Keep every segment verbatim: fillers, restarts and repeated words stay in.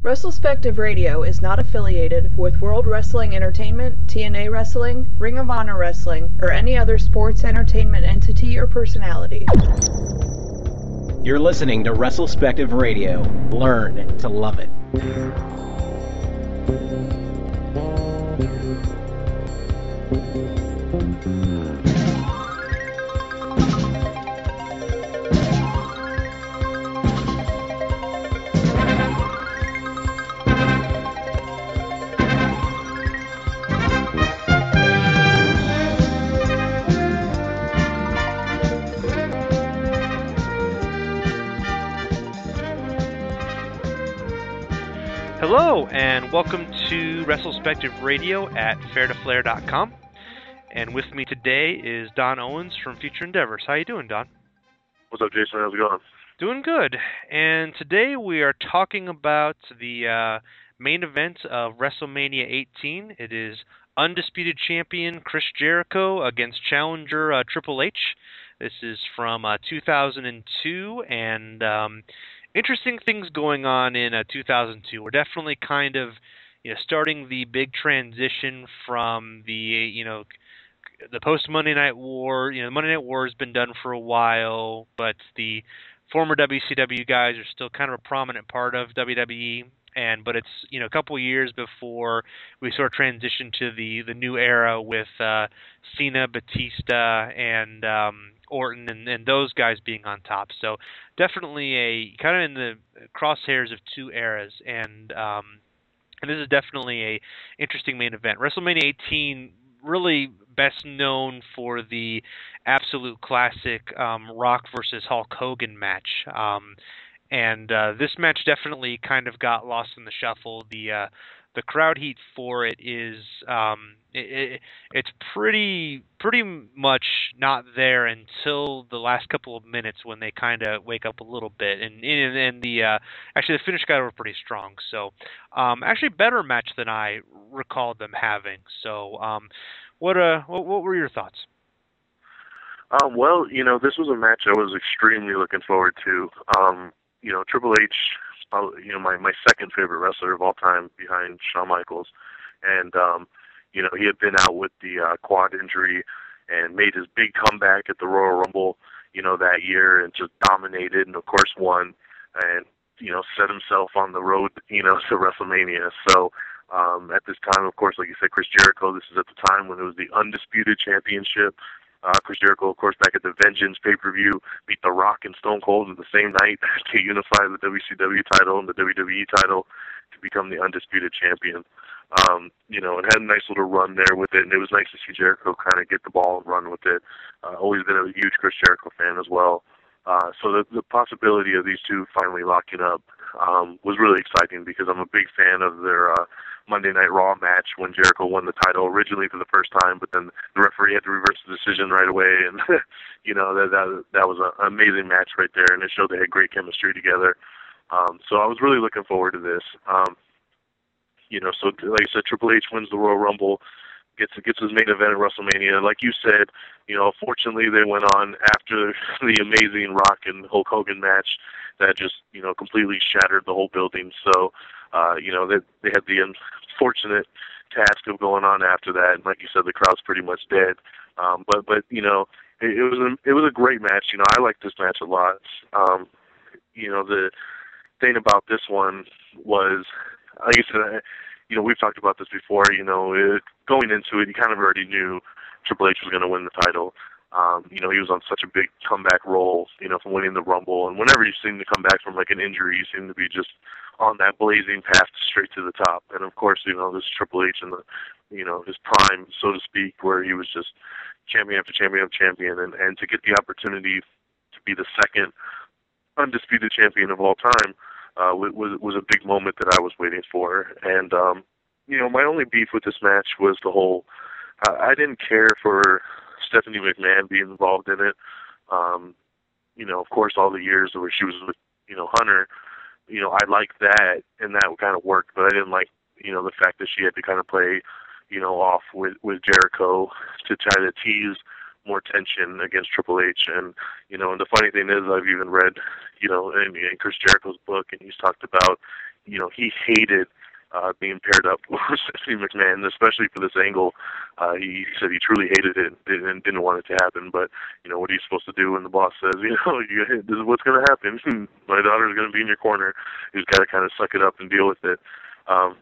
WrestleSpective Radio is not affiliated with World Wrestling Entertainment, T N A Wrestling, Ring of Honor Wrestling, or any other sports entertainment entity or personality. You're listening to WrestleSpective Radio. Learn to love it. Hello, and welcome to WrestleSpective Radio at fair to flare dot com. And with me today is Don Owens from Future Endeavors. How you doing, Don? What's up, Jason? How's it going? Doing good. And today we are talking about the uh, main event of WrestleMania eighteen. It is undisputed champion Chris Jericho against challenger uh, Triple H. This is from uh, two thousand two, and um, interesting things going on in uh, two thousand two. We're definitely kind of, you know, starting the big transition from the, you know, the post Monday Night War. You know, the Monday Night War has been done for a while, but the former W C W guys are still kind of a prominent part of W W E. And but it's, you know, a couple of years before we sort of transition to the the new era with uh, Cena, Batista, and um, Orton, and, and those guys being on top. So definitely a kind of in the crosshairs of two eras, and um, and this is definitely a interesting main event. WrestleMania eighteen really best known for the absolute classic um, Rock versus Hulk Hogan match. Um, And uh, this match definitely kind of got lost in the shuffle. The uh, the crowd heat for it is um, it, it, it's pretty pretty much not there until the last couple of minutes when they kind of wake up a little bit. And and, and the uh, actually the finish got over pretty strong. So um, actually better match than I recalled them having. So um, what uh what, what were your thoughts? Um, well, you know, this was a match I was extremely looking forward to. Um, You know, Triple H, you know, my, my second favorite wrestler of all time behind Shawn Michaels. And, um, you know, he had been out with the uh, quad injury and made his big comeback at the Royal Rumble, you know, that year and just dominated and, of course, won and, you know, set himself on the road, you know, to WrestleMania. So um, at this time, of course, like you said, Chris Jericho, this is at the time when it was the Undisputed Championship. Uh, Chris Jericho, of course, back at the Vengeance pay-per-view, beat The Rock and Stone Cold in the same night to unify the W C W title and the W W E title to become the undisputed champion. Um, you know, and had a nice little run there with it, and it was nice to see Jericho kind of get the ball and run with it. Uh, always been a huge Chris Jericho fan as well. Uh, so the, the possibility of these two finally locking up um, was really exciting because I'm a big fan of their uh, Monday Night Raw match when Jericho won the title originally for the first time, but then the referee had to reverse the decision right away, and you know that that that was an amazing match right there, and it showed they had great chemistry together. Um, so I was really looking forward to this. Um, you know, so like I said, Triple H wins the Royal Rumble, gets gets his main event at WrestleMania. Like you said, you know, fortunately they went on after the amazing Rock and Hulk Hogan match that just, you know, completely shattered the whole building. So, uh, you know, they they had the unfortunate task of going on after that. And like you said, the crowd's pretty much dead. Um, but but you know, it, it was a, it was a great match. You know, I liked this match a lot. Um, you know, the thing about this one was, like I said, you know, we've talked about this before. You know, it, going into it, you kind of already knew Triple H was going to win the title. Um, you know, he was on such a big comeback role, you know, from winning the Rumble. And whenever you seem to come back from, like, an injury, you seem to be just on that blazing path straight to the top. And, of course, you know, this is Triple H in the, you know, his prime, so to speak, where he was just champion after champion after champion. And, and to get the opportunity to be the second undisputed champion of all time uh, was, was a big moment that I was waiting for. And, um, you know, my only beef with this match was the whole, uh, I didn't care for Stephanie McMahon being involved in it. Um, you know, of course, all the years where she was with, you know, Hunter, you know, I liked that, and that kind of worked, but I didn't like, you know, the fact that she had to kind of play, you know, off with, with Jericho to try to tease more tension against Triple H. And, you know, and the funny thing is I've even read, you know, in, in Chris Jericho's book, and he's talked about, you know, he hated uh, being paired up with Stephanie McMahon, especially for this angle. Uh, he said he truly hated it and didn't want it to happen. But, you know, what are you supposed to do when the boss says, you know, you, this is what's going to happen. My daughter's going to be in your corner. You just got to kind of suck it up and deal with it. Um,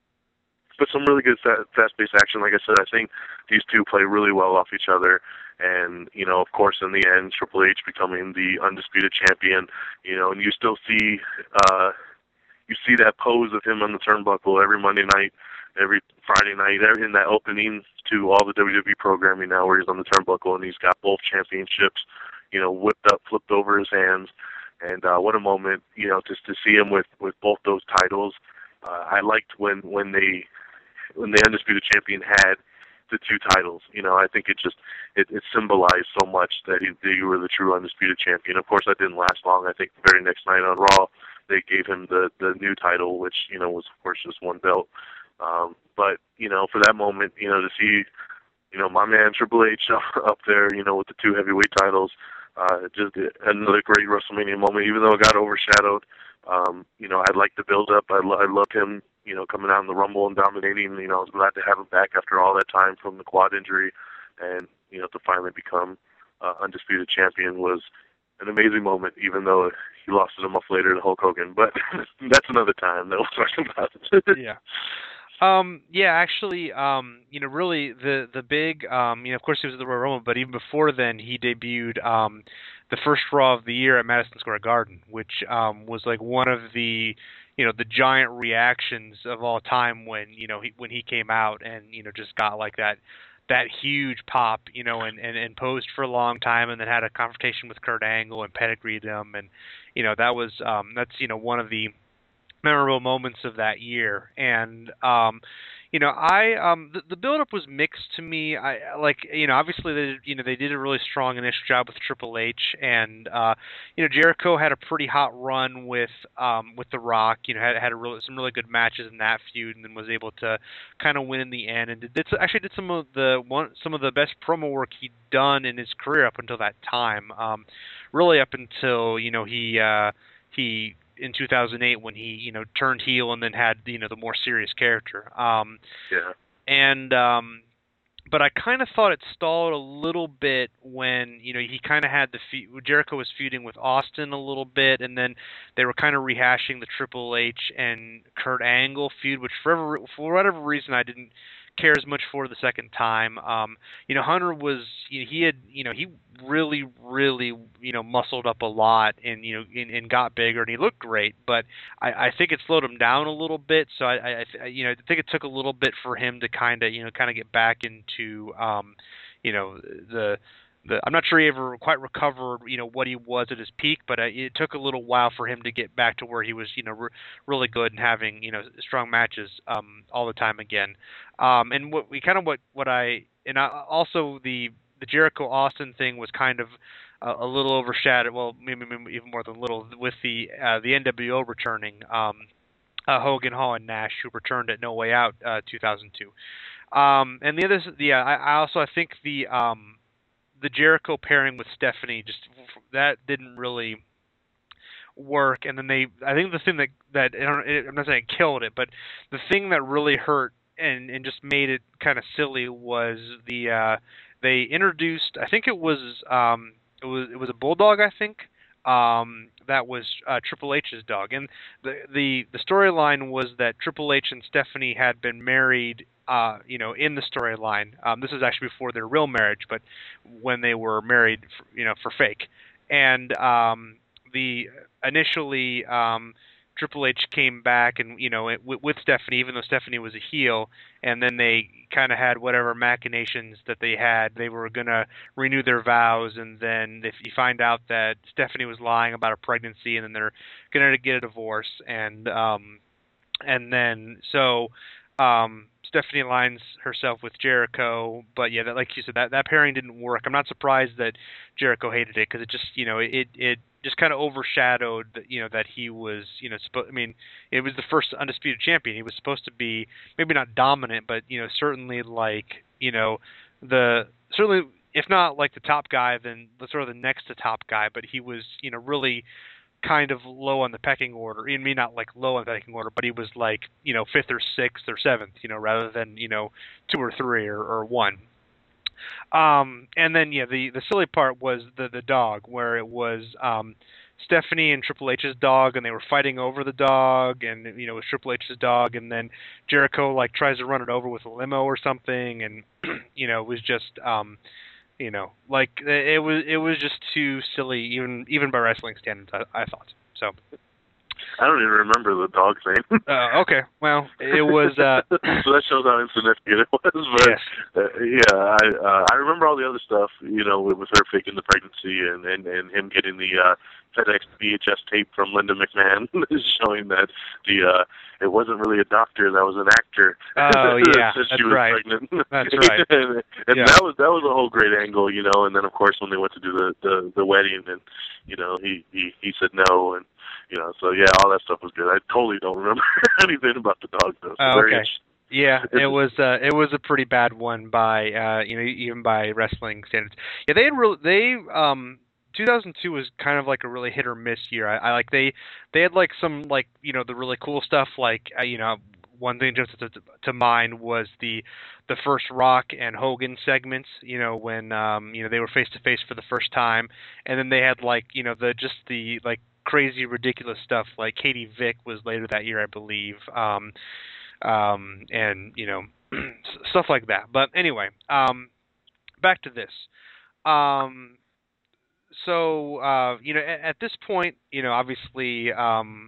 but some really good fast-paced action. Like I said, I think these two play really well off each other. And, you know, of course, in the end, Triple H becoming the undisputed champion, you know, and you still see, uh, you see that pose of him on the turnbuckle every Monday night, every Friday night, in that opening to all the W W E programming now where he's on the turnbuckle and he's got both championships, you know, whipped up, flipped over his hands. And uh, what a moment, you know, just to see him with, with both those titles. Uh, I liked when, when they, when the undisputed champion had the two titles. You know, I think it just, it, it symbolized so much that he, that you were the true undisputed champion. Of course, that didn't last long. I think the very next night on Raw, they gave him the, the new title, which, you know, was, of course, just one belt. Um, but, you know, for that moment, you know, to see, you know, my man Triple H up there, you know, with the two heavyweight titles, uh, just another great WrestleMania moment, even though it got overshadowed. Um, you know, I liked the build-up. I, lo- I loved him, you know, coming out in the Rumble and dominating. You know, I was glad to have him back after all that time from the quad injury. And, you know, to finally become uh, undisputed champion was an amazing moment, even though he lost it a month later to Hulk Hogan. But that's another time that we'll talk about it. Yeah. Um, yeah, actually, um, you know, really the, the big, um, you know, of course he was at the Royal Rumble, but even before then he debuted, um, the first Raw of the year at Madison Square Garden, which, um, was like one of the, you know, the giant reactions of all time when, you know, he, when he came out and, you know, just got like that, that huge pop, you know, and, and, and posed for a long time and then had a confrontation with Kurt Angle and pedigreed him. And, you know, that was, um, that's, you know, one of the memorable moments of that year. And, um, you know, I, um, the, the build-up was mixed to me. I, like, you know, obviously, they, you know, they did a really strong initial job with Triple H, and, uh, you know, Jericho had a pretty hot run with, um, with The Rock, you know, had, had a really, some really good matches in that feud, and then was able to kind of win in the end, and did, did actually did some of the, one, some of the best promo work he'd done in his career up until that time, um, really up until, you know, he, uh, he, in two thousand eight when he, you know, turned heel and then had, you know, the more serious character. Um, yeah. And, um, but I kind of thought it stalled a little bit when, you know, he kind of had the, fe- Jericho was feuding with Austin a little bit, and then they were kind of rehashing the Triple H and Kurt Angle feud, which for, ever, for whatever reason I didn't care as much for the second time. Um, you know, Hunter was, you know, he had, you know, he really, really, you know, muscled up a lot and, you know, and, and got bigger and he looked great, but I, I think it slowed him down a little bit. So I, I, you know, I think it took a little bit for him to kind of, you know, kind of get back into, um, you know, the, The, I'm not sure he ever quite recovered, you know, what he was at his peak, but uh, it took a little while for him to get back to where he was, you know, re- really good and having, you know, strong matches um, all the time again. Um, and what we kind of what what I and I, also the the Jericho Austin thing was kind of a, a little overshadowed. Well, maybe, maybe even more than a little with the uh, the N W O returning. Um, uh, Hogan, Hall, and Nash, who returned at No Way Out uh, two thousand two. Um, and the other, yeah, I, I also I think the um, the Jericho pairing with Stephanie, just that didn't really work. And then they, I think the thing that, that I'm not saying it killed it, but the thing that really hurt and, and just made it kind of silly was the, uh, they introduced, I think it was, um, it was, it was a bulldog, I think, um, that was uh, Triple H's dog. And the, the, the storyline was that Triple H and Stephanie had been married, uh, you know, in the storyline. Um, this was actually before their real marriage, but when they were married, for, you know, for fake. And um, the initially um, Triple H came back and, you know, it, with, with Stephanie, even though Stephanie was a heel, and then they kind of had whatever machinations that they had. They were going to renew their vows, and then if you find out that Stephanie was lying about a pregnancy, and then they're going to get a divorce, and um, and then so um, Stephanie aligns herself with Jericho, but yeah, that, like you said, that, that pairing didn't work. I'm not surprised that Jericho hated it, because it just, you know, it it just kind of overshadowed, you know, that he was, you know, supposed. I mean, it was the first undisputed champion. He was supposed to be maybe not dominant, but, you know, certainly like, you know, the certainly if not like the top guy, then the sort of the next to top guy. But he was, you know, really kind of low on the pecking order. I mean, not like low on the pecking order, but he was like, you know, fifth or sixth or seventh, you know, rather than, you know, two or three or, or one. Um, and then, yeah, the, the silly part was the, the dog, where it was um, Stephanie and Triple H's dog, and they were fighting over the dog, and, you know, it was Triple H's dog, and then Jericho, like, tries to run it over with a limo or something, and, you know, it was just, um, you know, like, it was it was just too silly, even even by wrestling standards, I, I thought. So. I don't even remember the dog's name. uh, okay, well, it was. Uh, so that shows how insignificant it was. But yes. uh, yeah, I uh, I remember all the other stuff. You know, with her faking the pregnancy and and, and him getting the uh, FedEx V H S tape from Linda McMahon, showing that the uh, it wasn't really a doctor, that was an actor. Oh yeah, that that's she was right. Pregnant. That's right. and and yeah. that was that was a whole great angle, you know. And then of course when they went to do the the, the wedding, and you know he, he he said no, and you know, so yeah, all that stuff was good. I totally don't remember anything about the dog though. So oh, very okay. Yeah, it was uh, it was a pretty bad one by uh, you know, even by wrestling standards. Yeah, they had really they um two thousand two was kind of like a really hit or miss year. I, I like they they had like some like you know the really cool stuff like uh, you know one thing just to, to mind was the the first Rock and Hogan segments, you know, when um you know they were face to face for the first time, and then they had like you know the just the like crazy ridiculous stuff like Katie Vick was later that year, I believe. Um, um, and you know stuff like that. But anyway, um, back to this. Um, so uh, you know, at, at this point, you know, obviously, um,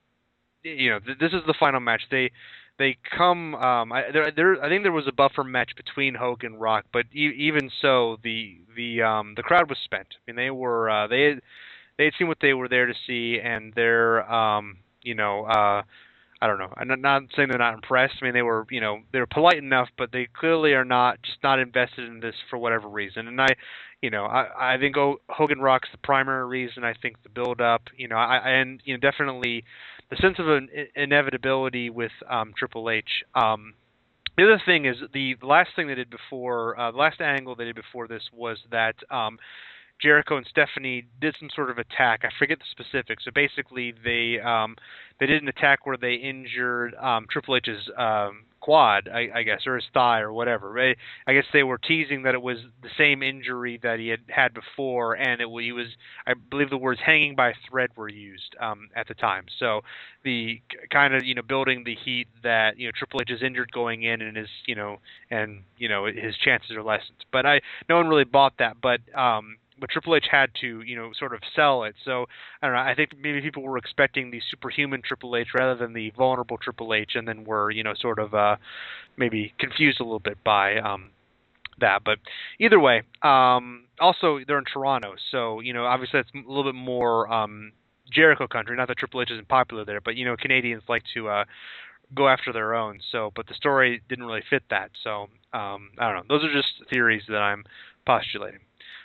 you know, th- this is the final match. They they come. Um, I, there, there, I think there was a buffer match between Hogan and Rock, but e- even so, the the um, the crowd was spent. I mean, they were uh, they had, they had seen what they were there to see, and they're um, you know. Uh, I don't know. I'm not saying they're not impressed. I mean, they were, you know, they were polite enough, but they clearly are not just not invested in this for whatever reason. And I, you know, I, I think Hogan Rock's the primary reason. I think the build up, you know, I and you know definitely the sense of an inevitability with um, Triple H. Um, the other thing is the, the last thing they did before, uh, the last angle they did before this was that. Um, Jericho and Stephanie did some sort of attack. I forget the specifics. So basically, they um, they did an attack where they injured um, Triple H's um, quad, I, I guess, or his thigh, or whatever. I, I guess they were teasing that it was the same injury that he had had before, and it he was, I believe, the words "hanging by a thread" were used um, at the time. So the kind of you know building the heat that you know Triple H is injured going in, and his you know and you know his chances are lessened. But I no one really bought that, but. Um, But Triple H had to, you know, sort of sell it. So I don't know. I think maybe people were expecting the superhuman Triple H rather than the vulnerable Triple H, and then were, you know, sort of uh, maybe confused a little bit by um, that. But either way, um, also they're in Toronto, so you know, obviously that's a little bit more um, Jericho country. Not that Triple H isn't popular there, but you know, Canadians like to uh, go after their own. So, but the story didn't really fit that. So um, I don't know. Those are just theories that I'm postulating.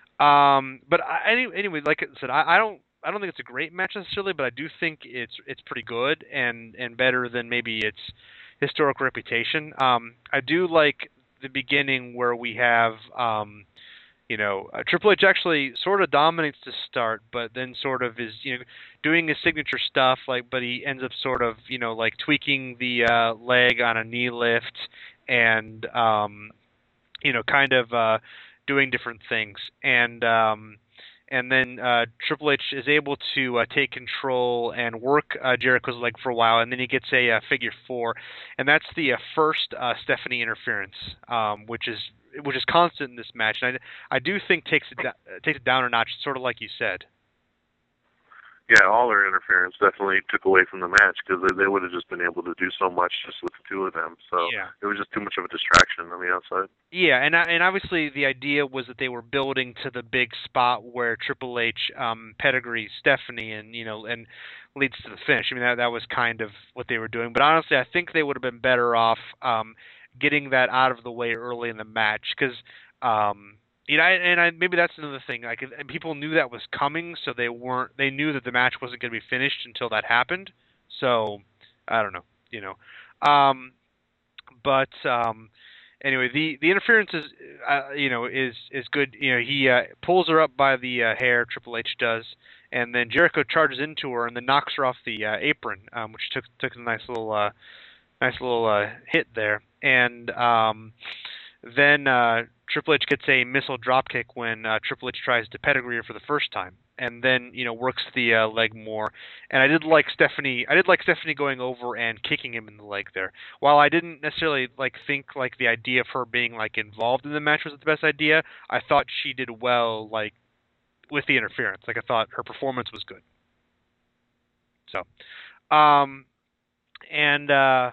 Um, but I, any, anyway, like I said, I, I don't, I don't think it's a great match necessarily, but I do think it's, it's pretty good and, and better than maybe its historical reputation. Um, I do like the beginning where we have, um, you know, uh, Triple H actually sort of dominates to start, but then sort of is, you know, doing his signature stuff, like, but he ends up sort of, you know, like tweaking the uh, leg on a knee lift and, um, you know, kind of, uh, doing different things, and um, and then uh, Triple H is able to uh, take control and work uh, Jericho's leg for a while, and then he gets a uh, figure four, and that's the uh, first uh, Stephanie interference, um, which is which is constant in this match, and I, I do think takes it da- takes it down a notch, sort of like you said. Yeah, all their interference definitely took away from the match because they, they would have just been able to do so much just with the two of them. So yeah. It was just too much of a distraction on the outside. Yeah, and and obviously the idea was that they were building to the big spot where Triple H um, pedigrees Stephanie and you know and leads to the finish. I mean that that was kind of what they were doing. But honestly, I think they would have been better off um, getting that out of the way early in the match because. Um, You know, and I, maybe that's another thing. Like, and people knew that was coming, so they weren't. They knew that the match wasn't going to be finished until that happened. So, I don't know. You know, um, but um, anyway, the, the interference is, uh, you know, is is good. You know, he uh, pulls her up by the uh, hair. Triple H does, and then Jericho charges into her and then knocks her off the uh, apron, um, which took took a nice little uh, nice little uh, hit there. And um, then uh, Triple H gets a missile dropkick when uh, Triple H tries to pedigree her for the first time, and then you know works the uh, leg more. And I did like Stephanie. I did like Stephanie going over and kicking him in the leg there. While I didn't necessarily like think like the idea of her being like involved in the match was the best idea, I thought she did well like with the interference. Like I thought her performance was good. So, um, and uh,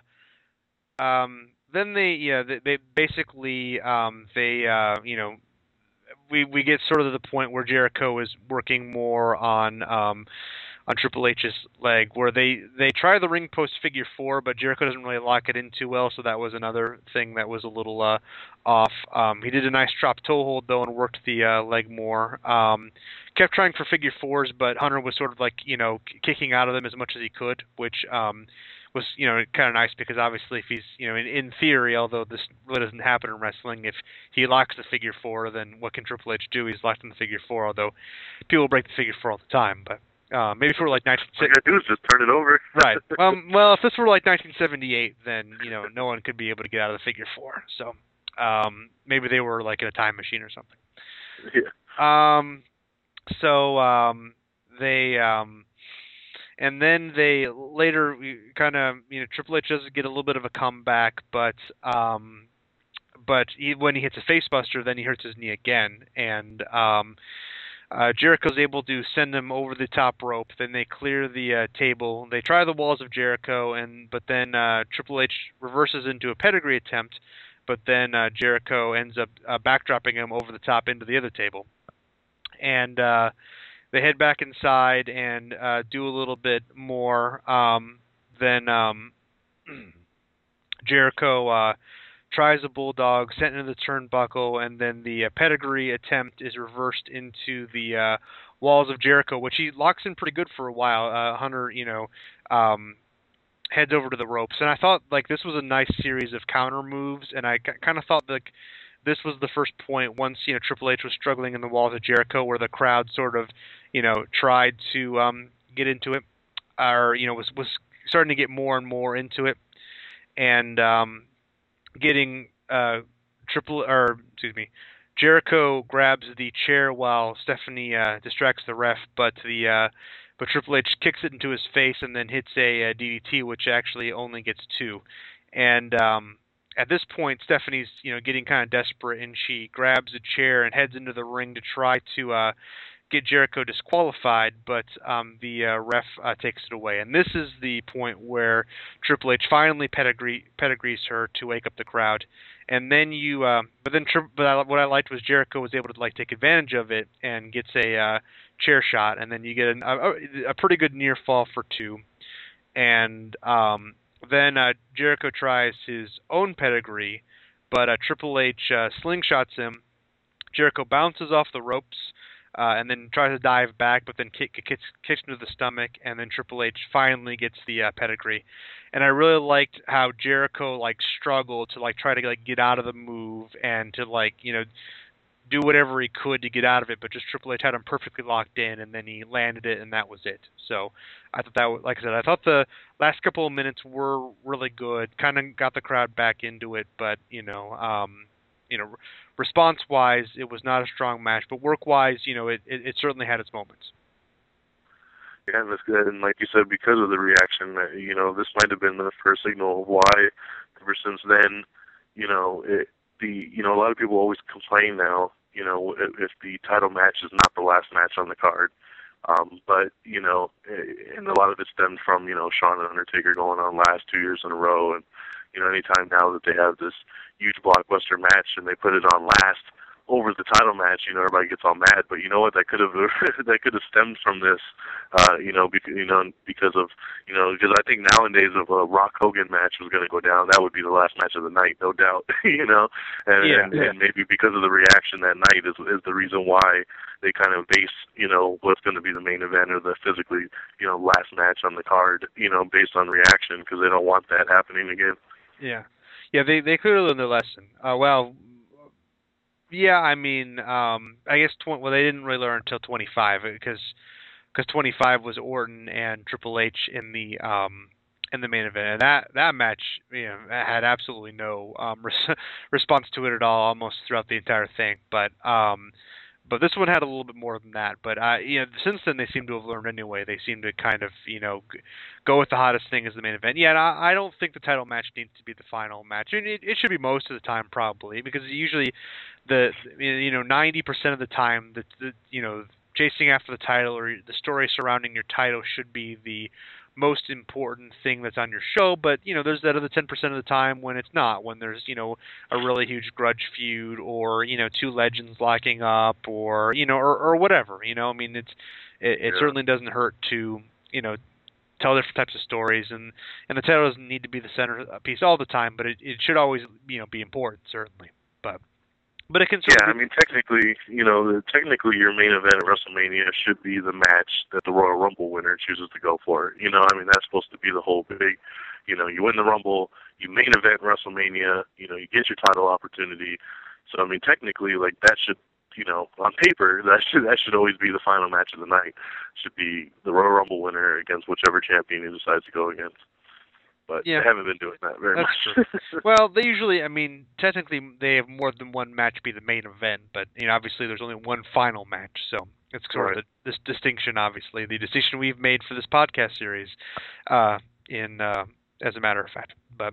um. Then they, yeah, they, they basically, um, they, uh, you know, we we get sort of to the point where Jericho is working more on, um, on Triple H's leg, where they they try the ring post figure four, but Jericho doesn't really lock it in too well, so that was another thing that was a little uh, off. Um, he did a nice drop toe hold though and worked the uh, leg more. Um, kept trying for figure fours, but Hunter was sort of like you know kicking out of them as much as he could, which. Um, was, you know, kind of nice because obviously if he's, you know, in, in theory, although this really doesn't happen in wrestling, if he locks the figure four, then what can Triple H do? He's locked in the figure four, although people break the figure four all the time. But uh, maybe if we were like nineteen seventy-eight... All you gotta do is just turn it over. Right. Um, well, if this were like nineteen seventy-eight, then, you know, no one could be able to get out of the figure four. So um, maybe they were like in a time machine or something. Yeah. Um, so um, they... Um, And then they later kind of, you know, Triple H does get a little bit of a comeback, but um, but he, when he hits a facebuster, then he hurts his knee again, and um, uh, Jericho's able to send him over the top rope. Then they clear the uh, table. They try the walls of Jericho, and but then uh, Triple H reverses into a pedigree attempt, but then uh, Jericho ends up uh, backdropping him over the top into the other table, and. Uh, They head back inside and uh, do a little bit more. Um, then um, Jericho uh, tries a bulldog, sent into the turnbuckle, and then the uh, pedigree attempt is reversed into the uh, walls of Jericho, which he locks in pretty good for a while. Uh, Hunter, you know, um, heads over to the ropes, and I thought like this was a nice series of counter moves, and I kind of thought like. This was the first point once, you know, Triple H was struggling in the walls of Jericho where the crowd sort of, you know, tried to um, get into it or, you know, was, was starting to get more and more into it and um, getting uh, Triple, or excuse me, Jericho grabs the chair while Stephanie uh, distracts the ref, but the uh, but Triple H kicks it into his face and then hits a, a D D T, which actually only gets two. And um, at this point, Stephanie's, you know, getting kind of desperate, and she grabs a chair and heads into the ring to try to uh, get Jericho disqualified, but um, the uh, ref uh, takes it away. And this is the point where Triple H finally pedigree, pedigrees her to wake up the crowd. And then you, uh, but then, but I, what I liked was Jericho was able to like take advantage of it and gets a uh, chair shot, and then you get an, a, a pretty good near fall for two. And um, Then uh, Jericho tries his own pedigree, but uh, Triple H uh, slingshots him. Jericho bounces off the ropes uh, and then tries to dive back, but then kick, kicks, kicks him to the stomach, and then Triple H finally gets the uh, pedigree. And I really liked how Jericho like struggled to like try to like get out of the move and to like you know do whatever he could to get out of it, but just Triple H had him perfectly locked in, and then he landed it, and that was it. So I thought that, was, like I said, I thought the last couple of minutes were really good. Kind of got the crowd back into it, but you know, um, you know, response-wise, it was not a strong match, but work-wise, you know, it, it, it certainly had its moments. Yeah, and that's good. And like you said, because of the reaction, you know, this might have been the first signal of why, ever since then, you know, it, the you know, a lot of people always complain now. You know, if, if the title match is not the last match on the card. Um, but, you know, and a lot of it stemmed from, you know, Shawn and Undertaker going on last two years in a row. And, you know, anytime now that they have this huge blockbuster match and they put it on last over the title match, you know, everybody gets all mad. But you know what? That could have that could have stemmed from this, uh, you know, because, you know, because of, you know, because I think nowadays if a Rock Hogan match was going to go down, that would be the last match of the night, no doubt. You know, and, yeah, and, yeah. and maybe because of the reaction that night is is the reason why they kind of base, you know, what's going to be the main event or the physically, you know, last match on the card, you know, based on reaction, because they don't want that happening again. Yeah, yeah, they they clearly learned their lesson. Uh, well. Yeah, I mean, um, I guess tw- well, they didn't really learn until twenty-five because because twenty-five was Orton and Triple H in the um, in the main event, and that that match, you know, had absolutely no um, res- response to it at all, almost throughout the entire thing. But um, but this one had a little bit more than that. But uh, you know, since then they seem to have learned anyway. They seem to kind of, you know, g- go with the hottest thing as the main event. Yeah, and I, I don't think the title match needs to be the final match. It, it should be most of the time probably, because usually the you know ninety percent of the time the, the you know chasing after the title or the story surrounding your title should be the most important thing that's on your show. But you know, there's that other ten percent of the time when it's not, when there's, you know, a really huge grudge feud, or, you know, two legends locking up, or, you know, or, or whatever, you know. I mean, it's it, it yeah. certainly doesn't hurt to, you know, tell different types of stories, and and the title doesn't need to be the center piece all the time, but it, it should always, you know, be important, certainly. But But it can sort yeah, of I mean, technically, you know, the, technically your main event at WrestleMania should be the match that the Royal Rumble winner chooses to go for. You know, I mean, that's supposed to be the whole big, you know, you win the Rumble, you main event WrestleMania, you know, you get your title opportunity. So, I mean, technically, like, that should, you know, on paper, that should that should always be the final match of the night. Should be the Royal Rumble winner against whichever champion he decides to go against. But yeah, they haven't been doing that very that's much. true. Well, they usually, I mean, technically they have more than one match be the main event, but, you know, obviously there's only one final match, so it's sort Right. of the, this distinction, obviously, the distinction we've made for this podcast series, uh, in uh, as a matter of fact. But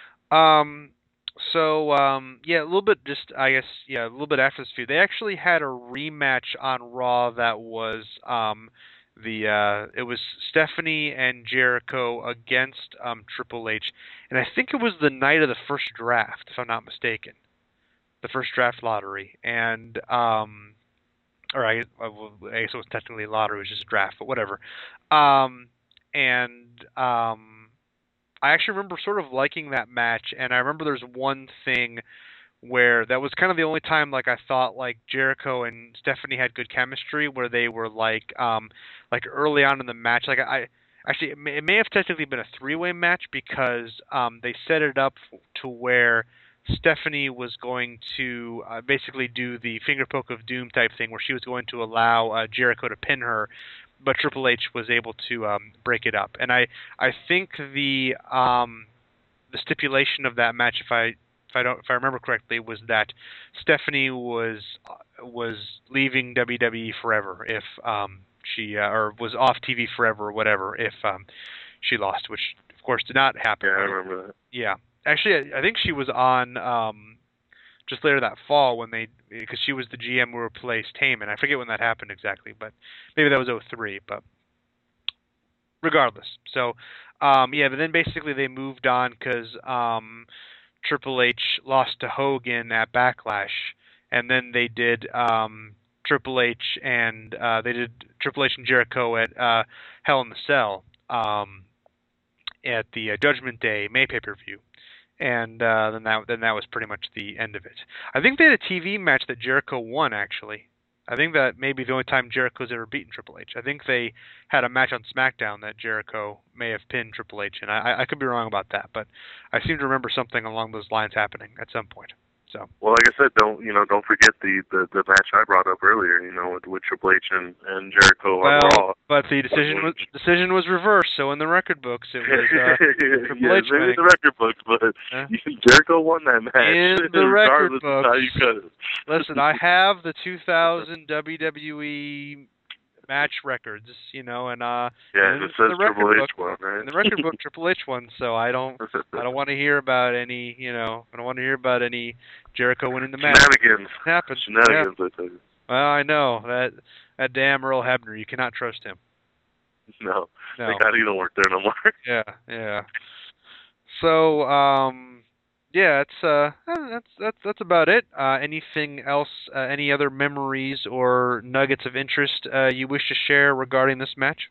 um, so um, yeah, a little bit, just I guess, yeah, a little bit after this feud, they actually had a rematch on Raw that was um. The uh, it was Stephanie and Jericho against um, Triple H, and I think it was the night of the first draft, if I'm not mistaken, the first draft lottery, and um, or I, I guess it was technically a lottery, it was just a draft, but whatever. Um, and um, I actually remember sort of liking that match, and I remember there's one thing where that was kind of the only time, like, I thought, like, Jericho and Stephanie had good chemistry, where they were like um like early on in the match, like I actually it may, it may have technically been a three-way match, because um they set it up to where Stephanie was going to uh, basically do the finger poke of doom type thing, where she was going to allow uh, Jericho to pin her, but Triple H was able to um break it up. And I I think the um the stipulation of that match, if I If I don't, if I remember correctly, was that Stephanie was was leaving W W E forever if um, she uh, or was off T V forever or whatever if um, she lost, which of course did not happen. Yeah, I remember that. Yeah, actually, I, I think she was on um, just later that fall when they, because she was the G M who replaced Heyman. I forget when that happened exactly, but maybe that was oh three. But regardless, so um, yeah, but then basically they moved on because Um, Triple H lost to Hogan at Backlash, and then they did um, Triple H and uh, they did Triple H and Jericho at uh, Hell in the Cell um, at the uh, Judgment Day May pay-per-view, and uh, then that then that was pretty much the end of it. I think they had a T V match that Jericho won, actually. I think that may be the only time Jericho's ever beaten Triple H. I think they had a match on SmackDown that Jericho may have pinned Triple H, and I, I could be wrong about that, but I seem to remember something along those lines happening at some point. So. Well, like I said, don't you know? Don't forget the, the, the match I brought up earlier. You know, with, with Triple H and, and Jericho well, on Raw. But the decision was decision was reversed. So in the record books, it was uh, Triple yeah, H winning. in the record books, but huh? Jericho won that match. In the record regardless books. of how you cut it. Listen, I have the two thousand W W E match records, you know, and uh, yeah, and it says the Triple record H book, won, right? in the record book, Triple H won. So I don't, I don't want to hear about any, you know, I don't want to hear about any Jericho winning the match. Shenanigans. It happened. Shenanigans, Yeah. I tell you. Well, I know that that damn Earl Hebner. You cannot trust him. No, No. they got even work there no more. Yeah, yeah. So, um, yeah, it's uh, that's that's that's about it. Uh, anything else? Uh, any other memories or nuggets of interest uh, you wish to share regarding this match?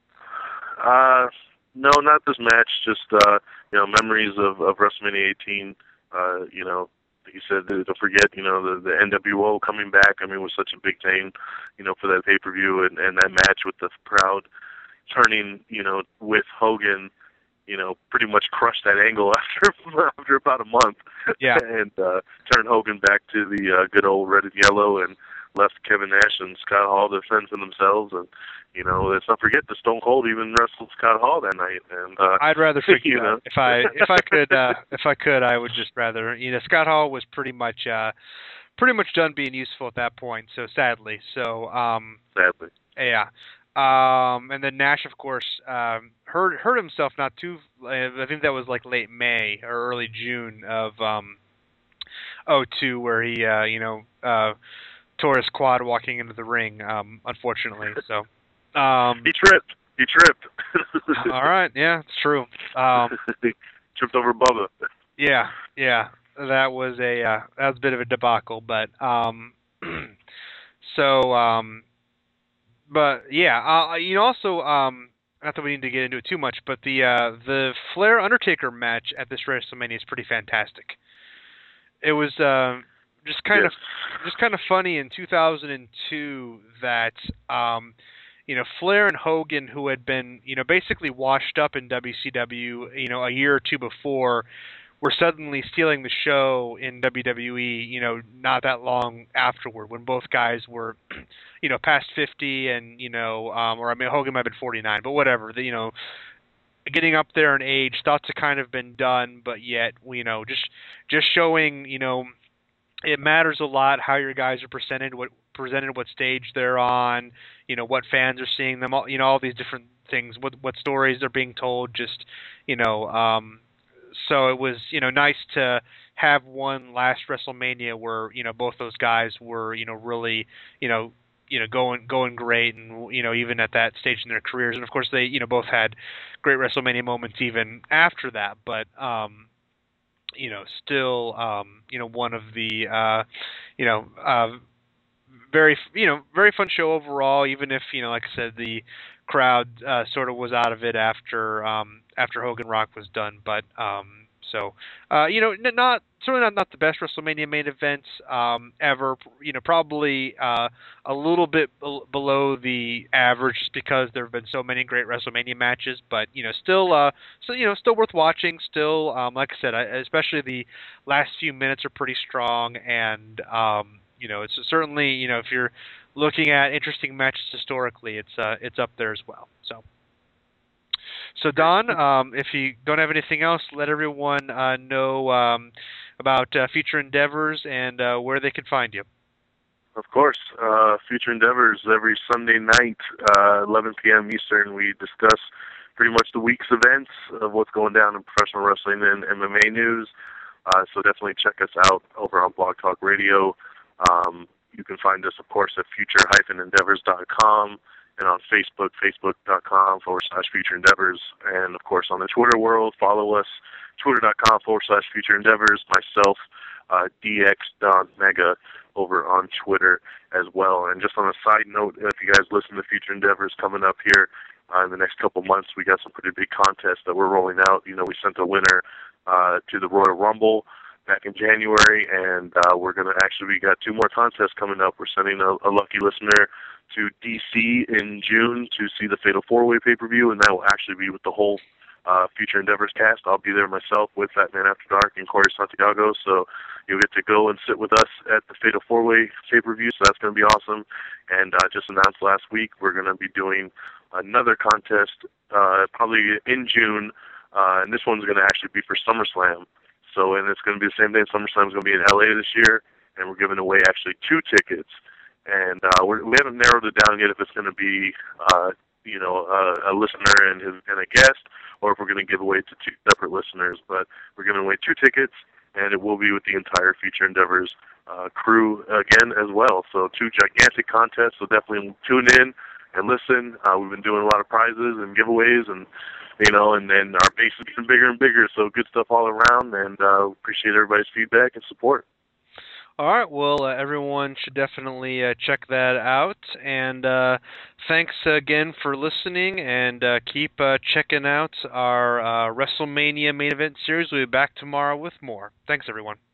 Uh, no, not this match. Just uh, you know, memories of, of WrestleMania eighteen. Uh, you know, like you said, don't forget, you know, the the N W O coming back. I mean, it was such a big thing, you know, for that pay per view, and and that match with the crowd turning, you know, with Hogan. You know, pretty much crushed that angle after after about a month. Yeah. And uh, turned Hogan back to the uh, good old red and yellow, and left Kevin Nash and Scott Hall to fend for themselves. And you know, let's not forget the Stone Cold even wrestled Scott Hall that night. And uh, I'd rather forget you know. if I if I could uh, if I could I would just rather you know Scott Hall was pretty much uh, pretty much done being useful at that point. So sadly, so um, sadly, yeah. Um, and then Nash, of course, um, hurt hurt himself not too. I think that was like late May or early June of um, oh two, where he uh, you know uh, tore his quad walking into the ring. Um, unfortunately, so. Um, he tripped. He tripped. All right. Yeah, it's true. Um, he tripped over Bubba. Yeah, yeah. That was a uh, that was a bit of a debacle, but um, so um, but yeah. Uh, you know, also um, not that we need to get into it too much, but the uh, the Flair Undertaker match at this WrestleMania is pretty fantastic. It was uh, just kind yes. of just kind of funny in two thousand two that. Um, You know, Flair and Hogan, who had been, you know, basically washed up in W C W, you know, a year or two before, were suddenly stealing the show in W W E, you know, not that long afterward, when both guys were, you know, past fifty and, you know, um, or I mean, Hogan might have been forty-nine, but whatever, the, you know, getting up there in age, thought to kind of been done, but yet, you know, just just showing, you know, it matters a lot how your guys are presented, what presented, what stage they're on, you know, what fans are seeing them, all, you know, all these different things, what what stories are being told, just, you know, um, so it was, you know, nice to have one last WrestleMania where, you know, both those guys were, you know, really, you know, you know, going going great, and you know, even at that stage in their careers, and of course they, you know, both had great WrestleMania moments even after that, but um, you know, still, um, you know, one of the, uh, you know, uh, very, you know, very fun show overall. Even if, you know, like I said, the crowd uh, sort of was out of it after um, after Hogan Rock was done. But um, so, uh, you know, not certainly not, not the best WrestleMania main events um, ever. You know, probably uh, a little bit be- below the average, just because there have been so many great WrestleMania matches. But you know, still, uh, so you know, still worth watching. Still, um, like I said, I, especially the last few minutes are pretty strong, and um, you know, it's certainly, you know, if you're looking at interesting matches historically, it's uh, it's up there as well. So. So Don, um, if you don't have anything else, let everyone uh, know um, about uh, future endeavors and uh, where they can find you. Of course, uh, future endeavors every Sunday night, uh, eleven p.m. Eastern. We discuss pretty much the week's events of what's going down in professional wrestling and M M A news. Uh, so definitely check us out over on Blog Talk Radio. Um, you can find us, of course, at future dash endeavors dot com. And on Facebook, facebook.com forward slash future endeavors. And, of course, on the Twitter world, follow us, twitter.com forward slash future endeavors. Myself, uh, D X Don Mega over on Twitter as well. And just on a side note, if you guys listen to Future Endeavors coming up here uh, in the next couple months, we got some pretty big contests that we're rolling out. You know, we sent a winner uh, to the Royal Rumble back in January, and uh, we're going to actually, we got two more contests coming up. We're sending a, a lucky listener to D C in June to see the Fatal four-Way pay-per-view, and that will actually be with the whole uh, Future Endeavors cast. I'll be there myself with Fat Man After Dark and Corey Santiago, so you'll get to go and sit with us at the Fatal four-Way pay-per-view, so that's going to be awesome. And uh, just announced last week, we're going to be doing another contest uh, probably in June, uh, and this one's going to actually be for SummerSlam. So, and it's going to be the same day. SummerSlam is going to be in L A this year, and we're giving away actually two tickets. And uh, we're, we haven't narrowed it down yet if it's going to be, uh, you know, a, a listener and, his, and a guest, or if we're going to give away to two separate listeners. But we're giving away two tickets, and it will be with the entire Future Endeavors uh, crew again as well. So two gigantic contests, so definitely tune in and listen. Uh, we've been doing a lot of prizes and giveaways, and you know, and then our base is getting bigger and bigger, so good stuff all around, and uh, appreciate everybody's feedback and support. All right, well, uh, everyone should definitely uh, check that out, and uh, thanks again for listening, and uh, keep uh, checking out our uh, WrestleMania main event series. We'll be back tomorrow with more. Thanks, everyone.